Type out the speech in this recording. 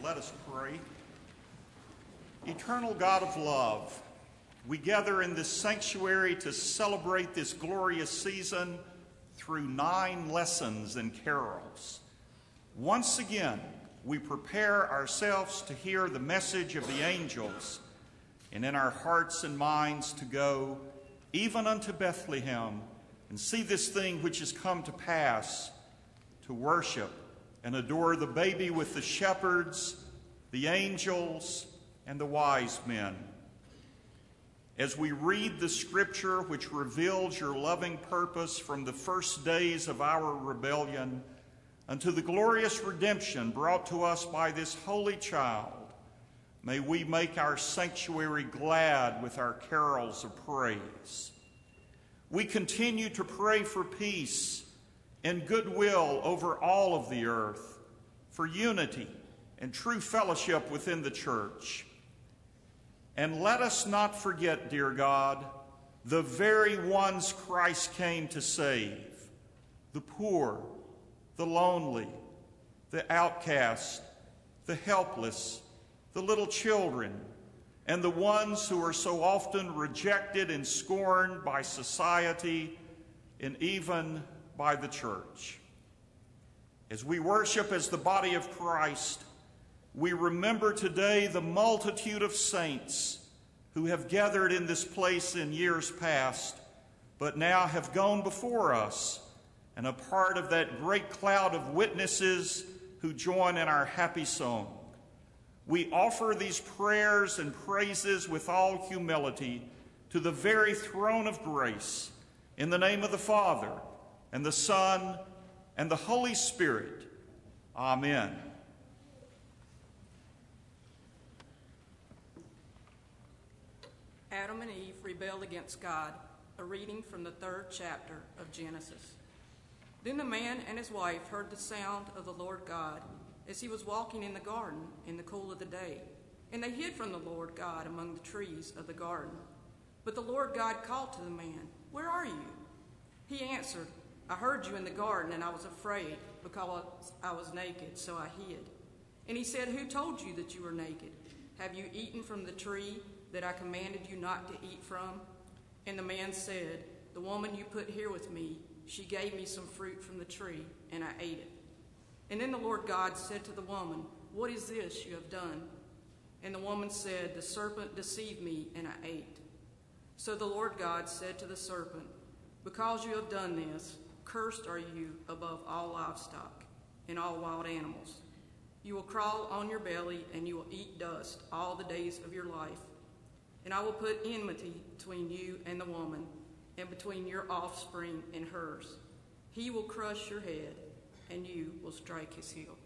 Let us pray. Eternal God of love, we gather in this sanctuary to celebrate this glorious season through 9 lessons and carols. Once again, we prepare ourselves to hear the message of the angels, and in our hearts and minds to go even unto Bethlehem and see this thing which has come to pass, to worship and adore the baby with the shepherds, the angels, and the wise men. As we read the scripture which reveals your loving purpose from the first days of our rebellion unto the glorious redemption brought to us by this holy child, may we make our sanctuary glad with our carols of praise. We continue to pray for peace and goodwill over all of the earth, for unity and true fellowship within the church. And let us not forget, dear God, the very ones Christ came to save: the poor, the lonely, the outcast, the helpless, the little children, and the ones who are so often rejected and scorned by society and even by the church. As we worship as the body of Christ, we remember today the multitude of saints who have gathered in this place in years past, but now have gone before us and a part of that great cloud of witnesses who join in our happy song. We offer these prayers and praises with all humility to the very throne of grace, in the name of the Father, and the Son, and the Holy Spirit. Amen. Adam and Eve rebelled against God, a reading from the 3rd chapter of Genesis. Then the man and his wife heard the sound of the Lord God as he was walking in the garden in the cool of the day, and they hid from the Lord God among the trees of the garden. But the Lord God called to the man, "Where are you?" He answered, "I heard you in the garden, and I was afraid because I was naked, so I hid." And he said, "Who told you that you were naked? Have you eaten from the tree that I commanded you not to eat from?" And the man said, "The woman you put here with me, she gave me some fruit from the tree, and I ate it." And then the Lord God said to the woman, "What is this you have done?" And the woman said, "The serpent deceived me, and I ate." So the Lord God said to the serpent, "Because you have done this, cursed are you above all livestock and all wild animals. You will crawl on your belly, and you will eat dust all the days of your life. And I will put enmity between you and the woman, and between your offspring and hers. He will crush your head, and you will strike his heel."